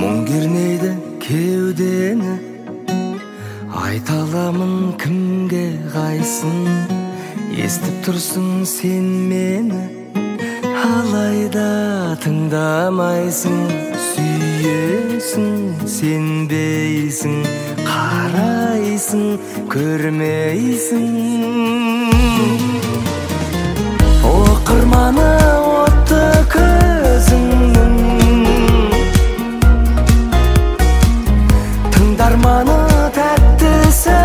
мұң кернейді кеудені, айта аламын кімге қайсын. Естіп тұрсың сен мені, алайда тыңдамайсың. Сүйесің, сенбейсің, қарайсың, көрмейсің. Оқырманы отты көзіңнің, тыңдарманы тәтті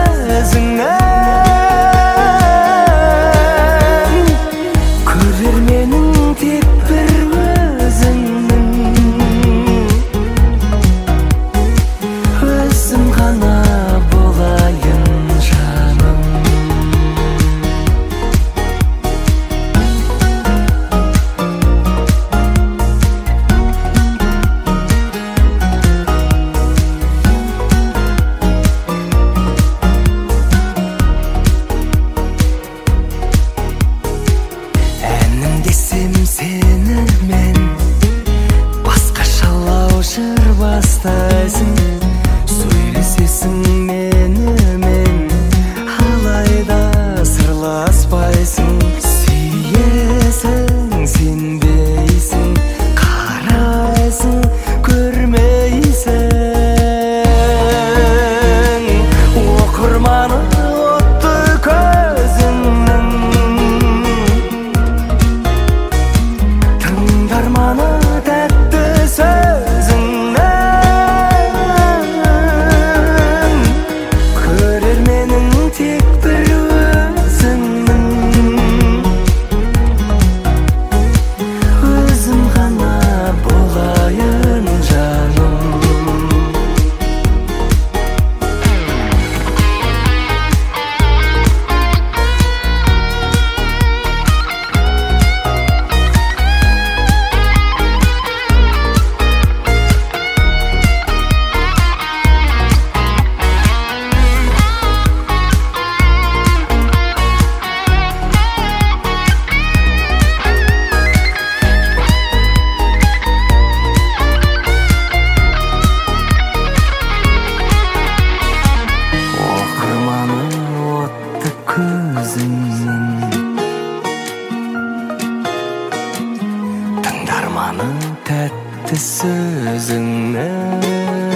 сөзіңнің. Көрерменің тек бір өзіңнің, өзім ғана болайын жаным. Әнім десем сені мен, басқашалау жыр бастайсың. Сөйлесесің менімен, алайда сырласпайсың. Сүйесің, сенбейсің, қарайсың, көрмейсің. Оқырманы отты көзіңнің, тыңдарманы тәтті сөзіңнің. Көрерменің тек бір өзіңнің, өзім ғана болайын жаным. Оқырманы отты көзіңнің, тыңдарманы тәтті сөзіңнің.